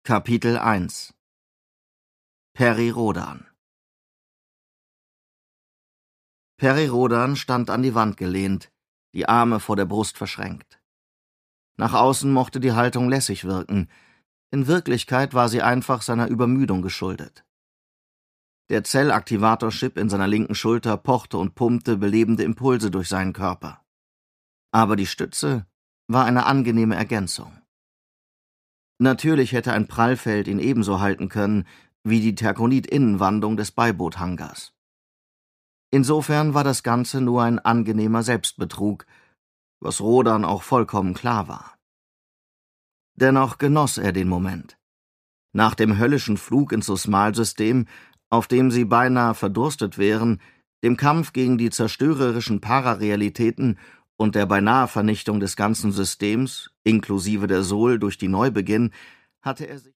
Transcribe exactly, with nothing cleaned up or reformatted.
Kapitel eins Peri Rhodan Peri Rhodan stand an die Wand gelehnt, die Arme vor der Brust verschränkt. Nach außen mochte die Haltung lässig wirken, in Wirklichkeit war sie einfach seiner Übermüdung geschuldet. Der Zellaktivator-Chip in seiner linken Schulter pochte und pumpte belebende Impulse durch seinen Körper. Aber die Stütze war eine angenehme Ergänzung. Natürlich hätte ein Prallfeld ihn ebenso halten können wie die Terkonit-Innenwandung des Beiboothangars. Insofern war das Ganze nur ein angenehmer Selbstbetrug, was Rhodan auch vollkommen klar war. Dennoch genoss er den Moment. Nach dem höllischen Flug ins Susmal-System, auf dem sie beinahe verdurstet wären, dem Kampf gegen die zerstörerischen Pararealitäten und der beinahe Vernichtung des ganzen Systems, inklusive der Sol durch die Neubeginn, hatte er sich